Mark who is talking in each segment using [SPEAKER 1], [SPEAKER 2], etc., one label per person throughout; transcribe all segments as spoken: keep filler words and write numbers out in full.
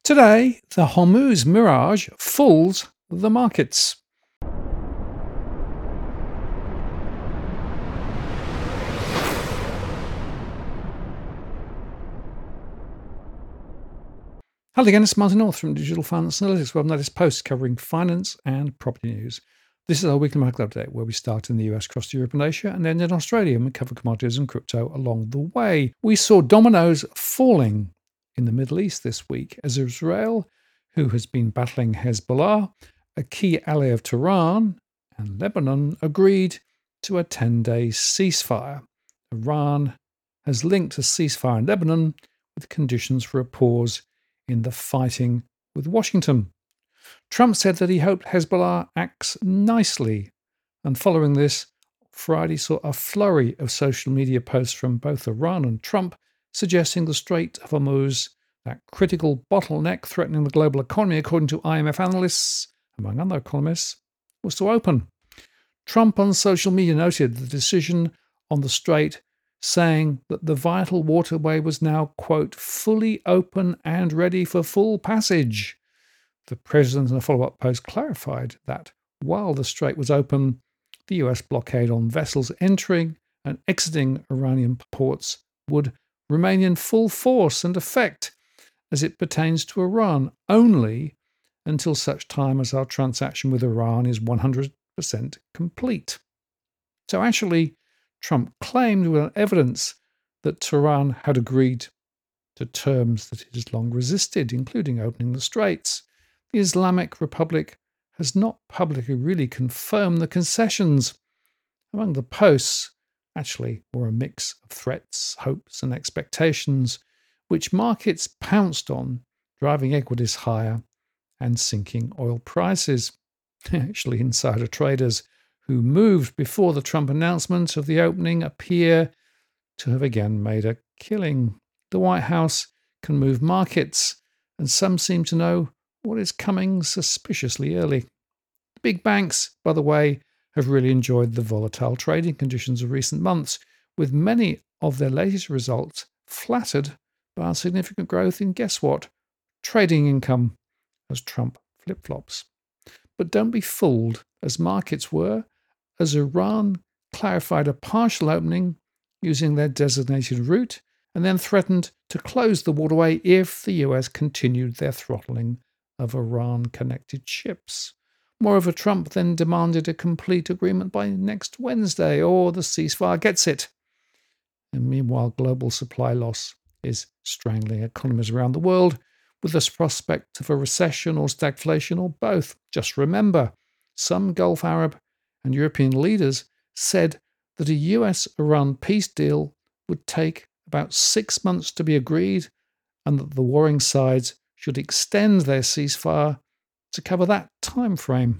[SPEAKER 1] Today, the Hormuz mirage fools the markets. Hello again, it's Martin North from Digital Finance Analytics, where I've noticed posts covering finance and property news. This is our weekly market update, where we start in the U S, cross to Europe and Asia, and end in Australia, and we cover commodities and crypto along the way. We saw dominoes falling in the Middle East this week as Israel, who has been battling Hezbollah, a key ally of Tehran, and Lebanon agreed to a ten-day ceasefire. Iran has linked a ceasefire in Lebanon with conditions for a pause in the fighting with Washington. Trump said that he hoped Hezbollah acts nicely, and following this, Friday saw a flurry of social media posts from both Iran and Trump suggesting the Strait of Hormuz, that critical bottleneck threatening the global economy, according to I M F analysts, among other economists, was to open. Trump on social media noted the decision on the strait, saying that the vital waterway was now, quote, fully open and ready for full passage. The president in a follow-up post clarified that while the strait was open, the U S blockade on vessels entering and exiting Iranian ports would remain in full force and effect as it pertains to Iran only until such time as our transaction with Iran is one hundred percent complete. So actually, Trump claimed with evidence that Tehran had agreed to terms that it has long resisted, including opening the straits. The Islamic Republic has not publicly really confirmed the concessions. Among the posts, actually, were a mix of threats, hopes, and expectations, which markets pounced on, driving equities higher and sinking oil prices. Actually, insider traders who moved before the Trump announcement of the opening appear to have again made a killing. The White House can move markets, and some seem to know what is coming suspiciously early. The big banks, by the way, have really enjoyed the volatile trading conditions of recent months, with many of their latest results flattered by a significant growth in, guess what, trading income as Trump flip-flops. But don't be fooled, as markets were, as Iran clarified a partial opening using their designated route and then threatened to close the waterway if the U S continued their throttling of Iran-connected ships. Moreover, Trump then demanded a complete agreement by next Wednesday, or the ceasefire gets it. And meanwhile, global supply loss is strangling economies around the world, with the prospect of a recession or stagflation or both. Just remember, some Gulf Arab and European leaders said that a U S-Iran peace deal would take about six months to be agreed, and that the warring sides should extend their ceasefire to cover that time frame.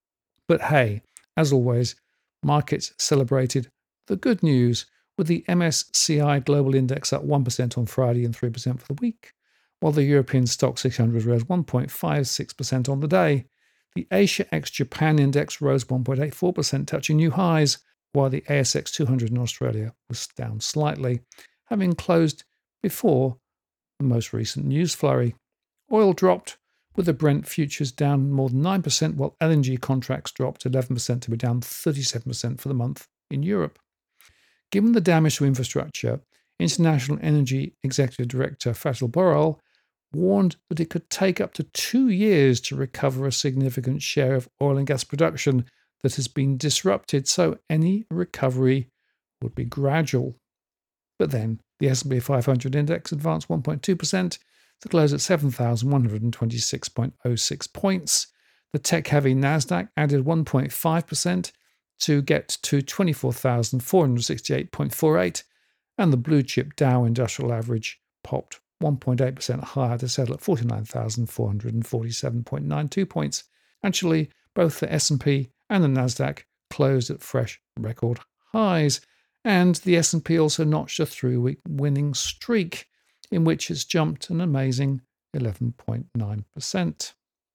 [SPEAKER 1] But hey, as always, markets celebrated the good news, with the M S C I Global Index up one percent on Friday and three percent for the week, while the European Stock six hundred rose one point five six percent on the day. The Asia ex-Japan Index rose one point eight four percent, touching new highs, while the A S X two hundred in Australia was down slightly, having closed before the most recent news flurry. Oil dropped, with the Brent futures down more than nine percent, while L N G contracts dropped eleven percent to be down thirty-seven percent for the month in Europe. Given the damage to infrastructure, International Energy Executive Director Fatih Birol warned that it could take up to two years to recover a significant share of oil and gas production that has been disrupted, so any recovery would be gradual. But then the S and P five hundred index advanced one point two percent to close at seven thousand one hundred twenty-six point zero six points. The tech-heavy Nasdaq added one point five percent to get to twenty-four thousand four hundred sixty-eight point four eight, and the blue-chip Dow Industrial Average popped one point eight percent higher to settle at forty-nine thousand four hundred forty-seven point nine two points. Actually, both the S and P and the Nasdaq closed at fresh record highs, and the S and P also notched a three-week winning streak, in which it's jumped an amazing eleven point nine percent.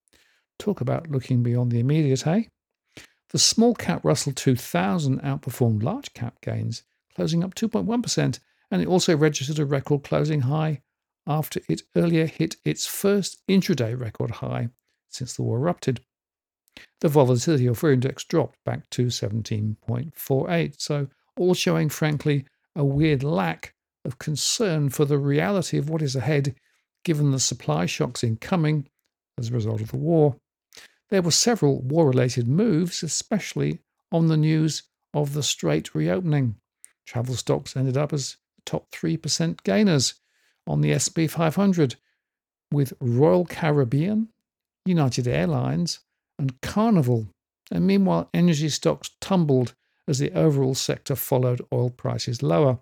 [SPEAKER 1] Talk about looking beyond the immediate, eh? The small-cap Russell two thousand outperformed large-cap gains, closing up two point one percent, and it also registered a record closing high after it earlier hit its first intraday record high since the war erupted. The volatility of index dropped back to seventeen point four eight, so all showing, frankly, a weird lack of concern for the reality of what is ahead, given the supply shocks incoming as a result of the war. There were several war-related moves, especially on the news of the Strait reopening. Travel stocks ended up as the top three percent gainers on the S and P five hundred, with Royal Caribbean, United Airlines, and Carnival. And meanwhile, energy stocks tumbled as the overall sector followed oil prices lower.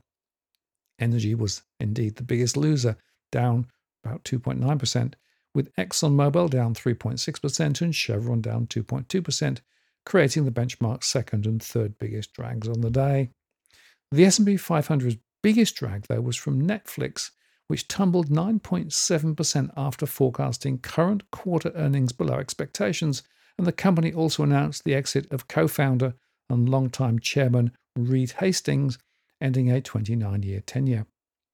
[SPEAKER 1] Energy was indeed the biggest loser, down about two point nine percent, with ExxonMobil down three point six percent and Chevron down two point two percent, creating the benchmark's second and third biggest drags on the day. The S and P five hundred's biggest drag, though, was from Netflix, which tumbled nine point seven percent after forecasting current quarter earnings below expectations, and the company also announced the exit of co-founder and longtime chairman Reed Hastings, ending a twenty-nine-year tenure.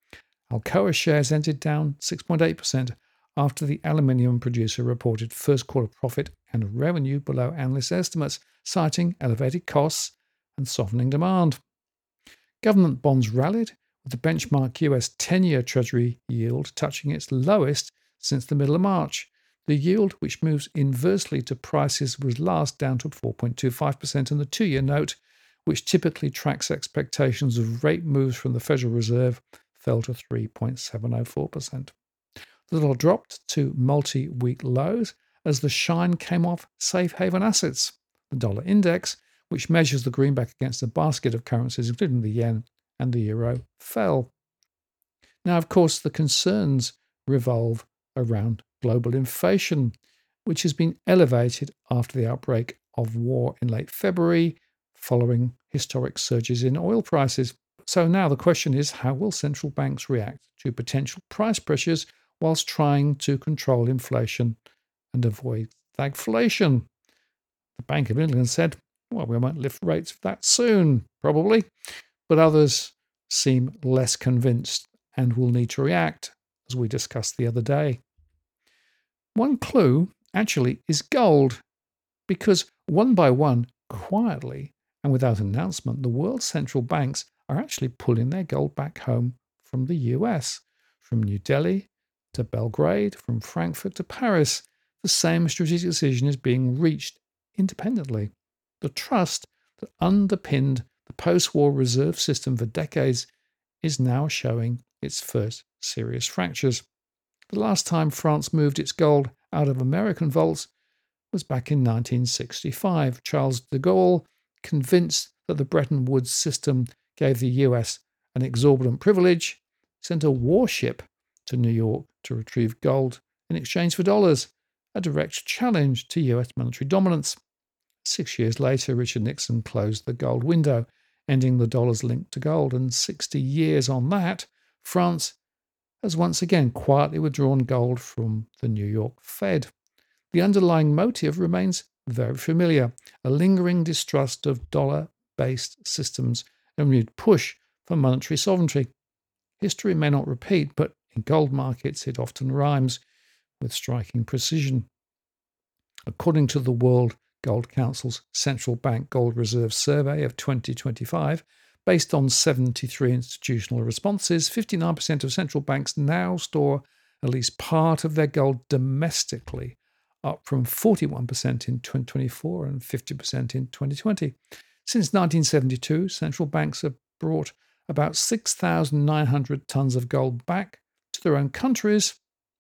[SPEAKER 1] Alcoa shares ended down six point eight percent after the aluminium producer reported first quarter profit and revenue below analyst estimates, citing elevated costs and softening demand. Government bonds rallied, with the benchmark U S ten-year Treasury yield touching its lowest since the middle of March. The yield, which moves inversely to prices, was last down to four point two five percent, and the two-year note, which typically tracks expectations of rate moves from the Federal Reserve, fell to three point seven oh four percent. The dollar dropped to multi-week lows as the shine came off safe haven assets. The dollar index, which measures the greenback against a basket of currencies, including the yen and the euro, fell. Now, of course, the concerns revolve around global inflation, which has been elevated after the outbreak of war in late February, following historic surges in oil prices. So now the question is, how will central banks react to potential price pressures whilst trying to control inflation and avoid stagflation? The Bank of England said, well, we might lift rates that soon, probably, but others seem less convinced and will need to react, as we discussed the other day. One clue, actually, is gold, because one by one, quietly and without announcement, the world's central banks are actually pulling their gold back home from the U S, from New Delhi to Belgrade, from Frankfurt to Paris. The same strategic decision is being reached independently. The trust that underpinned the post-war reserve system for decades is now showing its first serious fractures. The last time France moved its gold out of American vaults was back in nineteen sixty-five. Charles de Gaulle, convinced that the Bretton Woods system gave the U S an exorbitant privilege, sent a warship to New York to retrieve gold in exchange for dollars, a direct challenge to U S monetary dominance. Six years later, Richard Nixon closed the gold window, ending the dollar's link to gold, and sixty years on that, France has once again quietly withdrawn gold from the New York Fed. The underlying motive remains very familiar: a lingering distrust of dollar-based systems and a renewed push for monetary sovereignty. History may not repeat, but in gold markets it often rhymes with striking precision. According to the World Gold Council's Central Bank Gold Reserve Survey of twenty twenty-five, based on seventy-three institutional responses, fifty-nine percent of central banks now store at least part of their gold domestically, up from forty-one percent in twenty twenty-four and fifty percent in twenty twenty. Since nineteen seventy-two, central banks have brought about six thousand nine hundred tons of gold back to their own countries.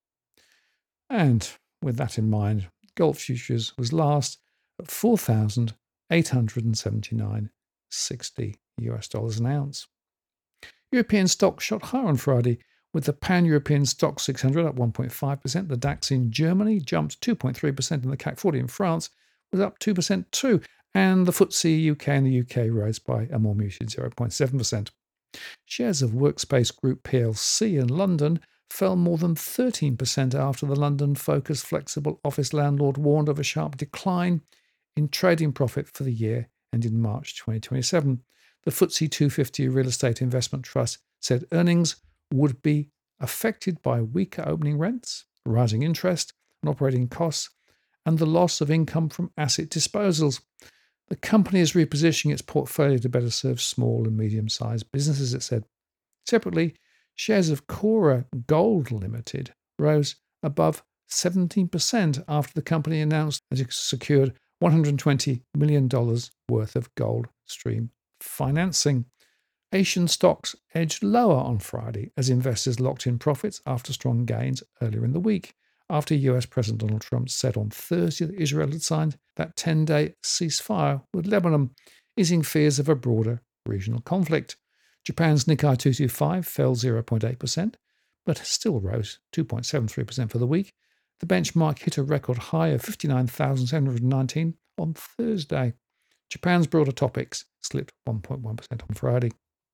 [SPEAKER 1] And with that in mind, gold futures was last at four thousand eight hundred seventy-nine point six zero U S dollars an ounce. European stocks shot higher on Friday, with the Pan-European Stock six hundred up one point five percent. The DAX in Germany jumped two point three percent, and the C A C forty in France was up two percent too. And the F T S E U K in the U K rose by a more muted zero point seven percent. Shares of Workspace Group P L C in London fell more than thirteen percent after the London-focused flexible office landlord warned of a sharp decline in trading profit for the year ending March twenty twenty-seven. The F T S E two fifty Real Estate Investment Trust said earnings would be affected by weaker opening rents, rising interest and operating costs, and the loss of income from asset disposals. The company is repositioning its portfolio to better serve small and medium-sized businesses, it said. Separately, shares of Cora Gold Limited rose above seventeen percent after the company announced that it secured one hundred twenty million dollars worth of gold stream financing. Asian stocks edged lower on Friday as investors locked in profits after strong gains earlier in the week, after U S President Donald Trump said on Thursday that Israel had signed that ten-day ceasefire with Lebanon, easing fears of a broader regional conflict. Japan's Nikkei two twenty-five fell zero point eight percent, but still rose two point seven three percent for the week. The benchmark hit a record high of fifty-nine thousand seven hundred nineteen on Thursday. Japan's broader topics slipped one point one percent on Friday.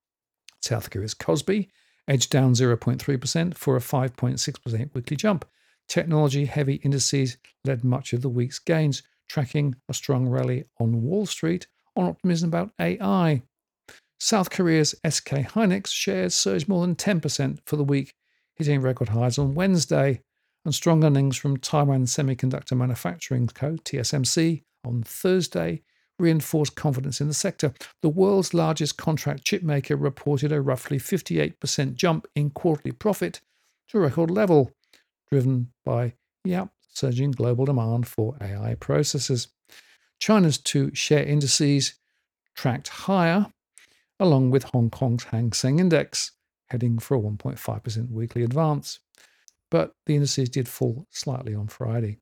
[SPEAKER 1] South Korea's Kospi edged down zero point three percent for a five point six percent weekly jump. Technology-heavy indices led much of the week's gains, tracking a strong rally on Wall Street on optimism about A I. South Korea's S K Hynix shares surged more than ten percent for the week, hitting record highs on Wednesday, and strong earnings from Taiwan Semiconductor Manufacturing Co., T S M C, on Thursday reinforced confidence in the sector. The world's largest contract chip maker reported a roughly fifty-eight percent jump in quarterly profit to a record level, driven by, yeah, surging global demand for A I processors. China's two share indices tracked higher, along with Hong Kong's Hang Seng Index, heading for a one point five percent weekly advance. But the indices did fall slightly on Friday.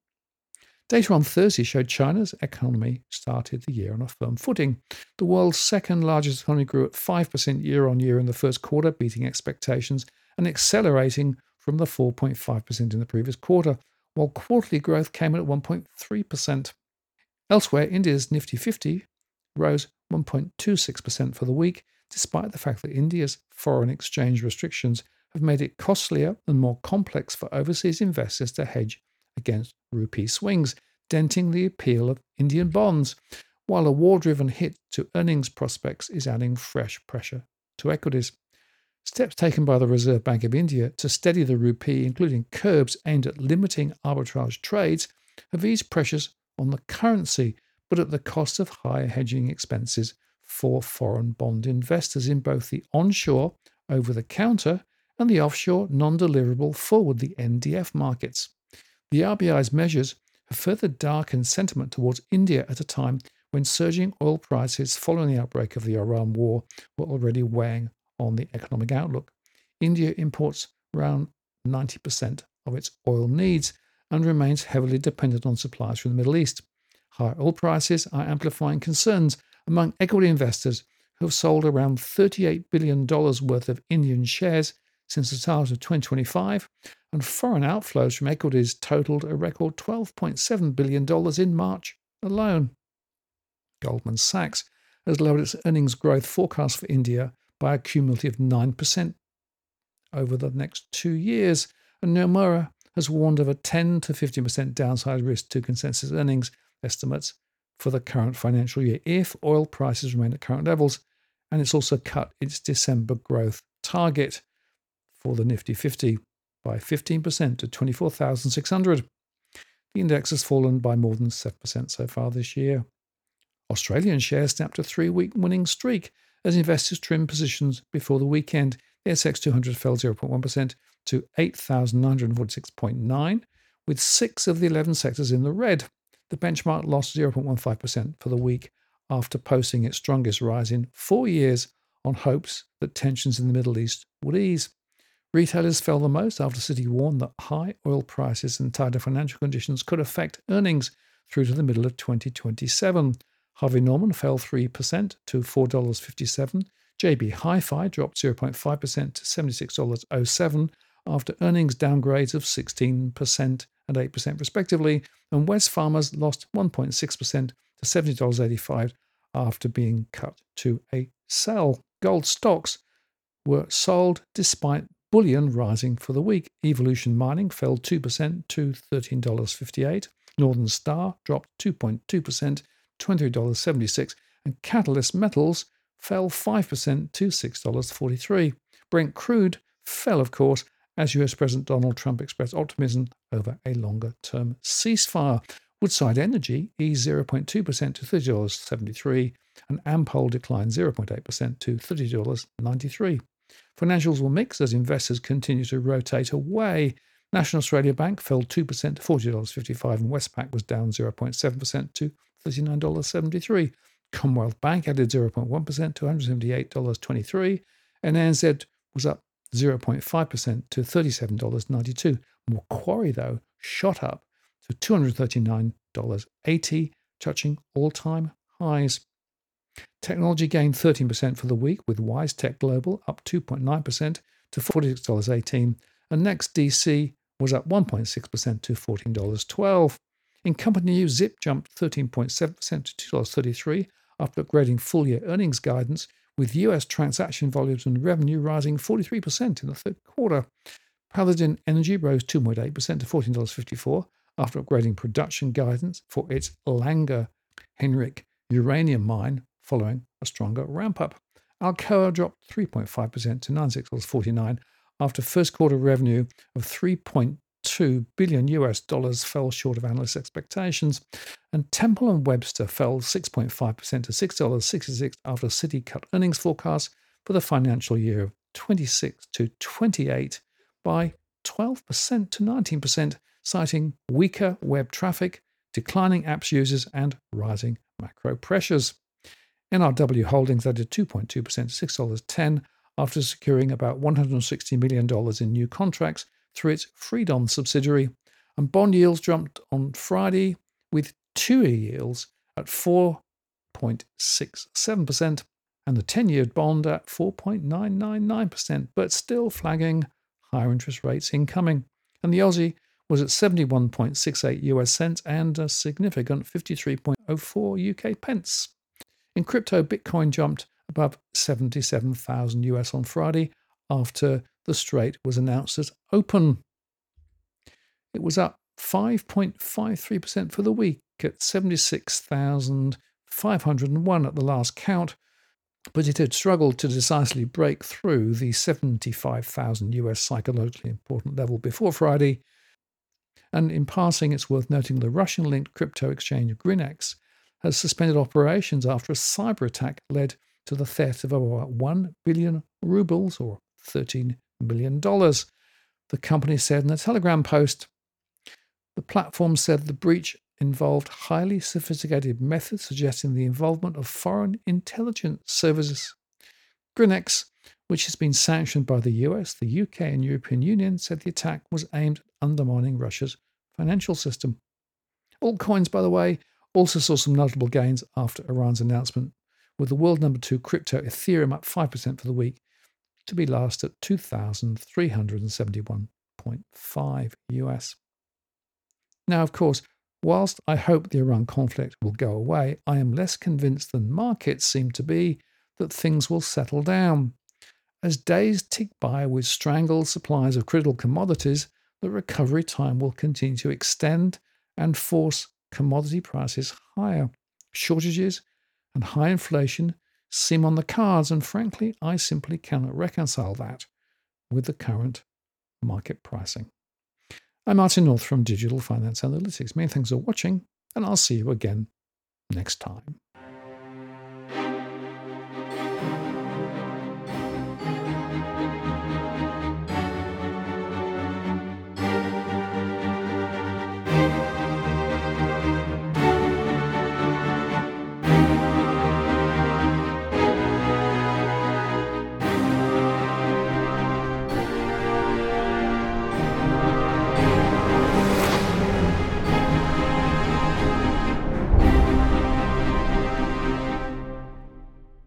[SPEAKER 1] Data on Thursday showed China's economy started the year on a firm footing. The world's second largest economy grew at five percent year on year in the first quarter, beating expectations and accelerating from the four point five percent in the previous quarter, while quarterly growth came in at one point three percent. Elsewhere, India's Nifty fifty rose one point two six percent for the week, despite the fact that India's foreign exchange restrictions have made it costlier and more complex for overseas investors to hedge against rupee swings, denting the appeal of Indian bonds, while a war-driven hit to earnings prospects is adding fresh pressure to equities. Steps taken by the Reserve Bank of India to steady the rupee, including curbs aimed at limiting arbitrage trades, have eased pressures on the currency, but at the cost of higher hedging expenses for foreign bond investors in both the onshore, over-the-counter, and the offshore, non-deliverable forward, the N D F markets. The R B I's measures have further darkened sentiment towards India at a time when surging oil prices following the outbreak of the Iran war were already weighing on the economic outlook. India imports around ninety percent of its oil needs and remains heavily dependent on supplies from the Middle East. Higher oil prices are amplifying concerns among equity investors who have sold around thirty-eight billion dollars worth of Indian shares since the start of twenty twenty-five, and foreign outflows from equities totaled a record twelve point seven billion dollars in March alone. Goldman Sachs has lowered its earnings growth forecast for India by a cumulative nine percent over the next two years, and Nomura has warned of a ten to fifteen percent downside risk to consensus earnings estimates for the current financial year if oil prices remain at current levels, and it's also cut its December growth target for the Nifty fifty by fifteen percent to twenty-four thousand six hundred. The index has fallen by more than seven percent so far this year. Australian shares snapped a three-week winning streak as investors trimmed positions before the weekend. The S X two hundred fell zero point one percent to eight thousand nine hundred forty-six point nine, with six of the eleven sectors in the red. The benchmark lost zero point one five percent for the week after posting its strongest rise in four years on hopes that tensions in the Middle East would ease. Retailers fell the most after Citi warned that high oil prices and tighter financial conditions could affect earnings through to the middle of twenty twenty-seven. Harvey Norman fell three percent to four dollars and fifty-seven cents. J B Hi-Fi dropped zero point five percent to seventy-six dollars and seven cents after earnings downgrades of sixteen percent and eight percent respectively, and Wesfarmers lost one point six percent to seventy dollars and eighty-five cents after being cut to a sell. Gold stocks were sold despite bullion rising for the week. Evolution Mining fell two percent to thirteen dollars and fifty-eight cents. Northern Star dropped two point two percent to twenty dollars and seventy-six cents. And Catalyst Metals fell five percent to six dollars and forty-three cents. Brent crude fell, of course, as U S President Donald Trump expressed optimism over a longer-term ceasefire. Woodside Energy eased zero point two percent to thirty dollars and seventy-three cents, and Ampol declined zero point eight percent to thirty dollars and ninety-three cents. Financials were mixed as investors continue to rotate away. National Australia Bank fell two percent to forty dollars and fifty-five cents, and Westpac was down zero point seven percent to thirty-nine dollars and seventy-three cents. Commonwealth Bank added zero point one percent to one hundred seventy-eight dollars and twenty-three cents, and A N Z was up zero point five percent to thirty-seven dollars and ninety-two cents. Macquarie, though, shot up to two hundred thirty-nine dollars and eighty cents, touching all-time highs. Technology gained thirteen percent for the week, with WiseTech Global up two point nine percent to forty-six dollars and eighteen cents, and NextDC was up one point six percent to fourteen dollars and twelve cents. In company news, Zip jumped thirteen point seven percent to two dollars and thirty-three cents after upgrading full-year earnings guidance, with U S transaction volumes and revenue rising forty-three percent in the third quarter. Paladin Energy rose two point eight percent to fourteen dollars and fifty-four cents after upgrading production guidance for its Langer Heinrich uranium mine following a stronger ramp-up. Alcoa dropped three point five percent to ninety-six dollars and forty-nine cents after first quarter revenue of three point two billion U S dollars fell short of analyst expectations, and Temple and Webster fell six point five percent to six dollars and sixty-six cents after Citi cut earnings forecasts for the financial year of twenty-six to twenty-eight by twelve percent to nineteen percent, citing weaker web traffic, declining apps users, and rising macro pressures. N R W Holdings added two point two percent to six dollars and ten cents after securing about one hundred sixty million dollars in new contracts through its Freedom subsidiary, and bond yields jumped on Friday, with two-year yields at four point six seven percent and the ten-year bond at four point nine nine nine percent, but still flagging higher interest rates incoming. And the Aussie was at seventy-one point six eight U S cents and a significant fifty-three point zero four U K pence. In crypto, Bitcoin jumped above seventy-seven thousand U S on Friday after the Strait was announced as open. It was up five point five three percent for the week at seventy-six thousand five hundred one at the last count, but it had struggled to decisively break through the seventy-five thousand U S psychologically important level before Friday. And in passing, it's worth noting the Russian-linked crypto exchange Grinex has suspended operations after a cyber attack led to the theft of over one billion rubles, or thirteen million dollars. The company said in a Telegram post. The platform said the breach involved highly sophisticated methods suggesting the involvement of foreign intelligence services. Grinex, which has been sanctioned by the U S, the U K and European Union, said the attack was aimed at undermining Russia's financial system. Altcoins, by the way, also saw some notable gains after Iran's announcement, with the world number two crypto Ethereum up five percent for the week, to be last at two thousand three hundred seventy-one point five U S. Now, of course, whilst I hope the Iran conflict will go away, I am less convinced than markets seem to be that things will settle down. As days tick by with strangled supplies of critical commodities, the recovery time will continue to extend and force commodity prices higher. Shortages and high inflation seem on the cards, and frankly, I simply cannot reconcile that with the current market pricing. I'm Martin North from Digital Finance Analytics. Many thanks for watching, and I'll see you again next time.